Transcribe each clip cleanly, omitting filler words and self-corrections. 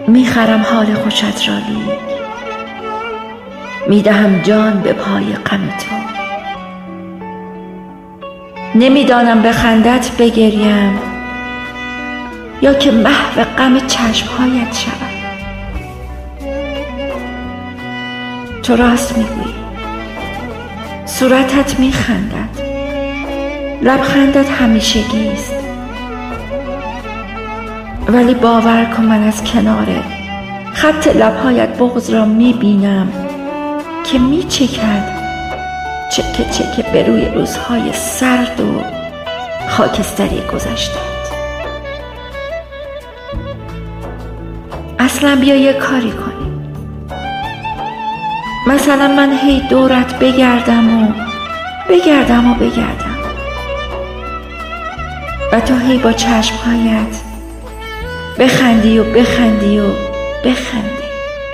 میخرم حال خوشت را لیک، میدهم جان به پای غم تو. نمیدانم به خندت بگریم یا که محو غم چشمهایت شود. تو راست میگویی، صورتت میخندد، لبخندت همیشگی است، ولی باور کن من از کنار خط لبهایت بغض را میبینم که میچکد چکه چکه به روی روزهای سرد و خاکستری گذشته‌ات. اصلا بیا یک کاری کنیم، مثلا من هی دورت بگردم و تو هی با چشمهایت بخندی و بخندی و بخندی.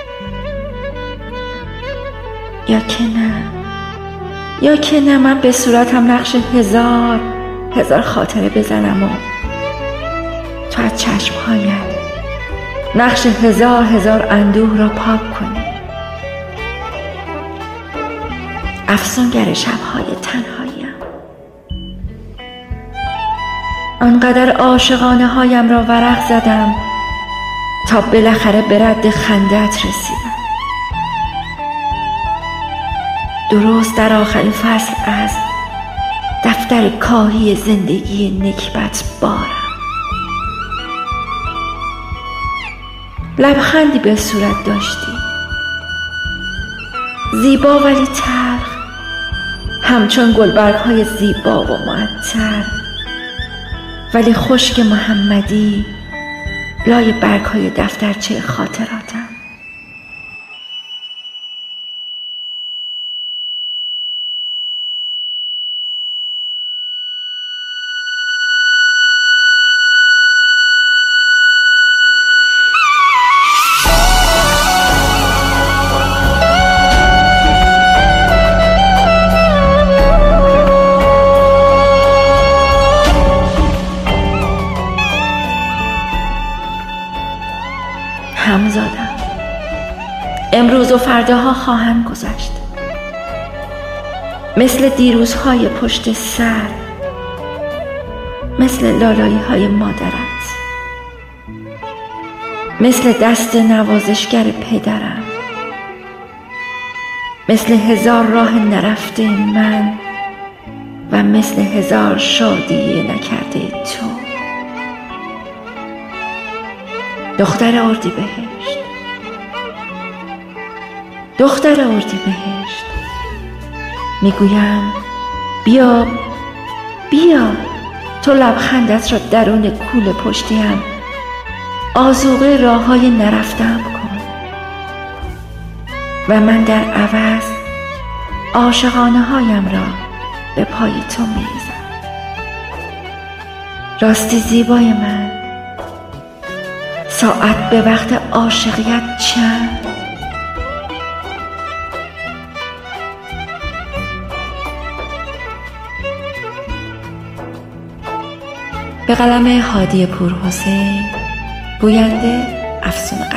یا که نه من به صورتم نقش هزار خاطره بزنم و تو از چشمهایت نقش هزار اندوه را پاک کنی. افسونگر شبهای تنهاییم، آنقدر عاشقانه هایم را ورق زدم تا بالاخره به رد خندت رسیدم. درست در آخرین فصل از دفتر کاهی زندگی نکبت بارم. لبخندی به صورت داشتی، زیبا ولی تلخ، همچون گلبرگ‌های زیبا و معطر ولی خشک محمدی لای برگ‌های دفترچه خاطراتم. همزادم، امروز و فرداها خواهند گذشت، مثل دیروزهای پشت سر، مثل لالایی های مادرت، مثل دست نوازشگر پدرم، مثل هزار راه نرفته من و مثل هزار شادی نکرده تو. دختر اردیبهشت، میگویم بیا تو لبخندت را درون کوله پشتیم آذوقه راههای نرفتم کن و من در عوض عاشقانه هایم را به پای تو میریزم. راستی زیبای من، ساعت به وقت عاشقیت چند؟ به قلم هادی پورحسین، گوینده افسون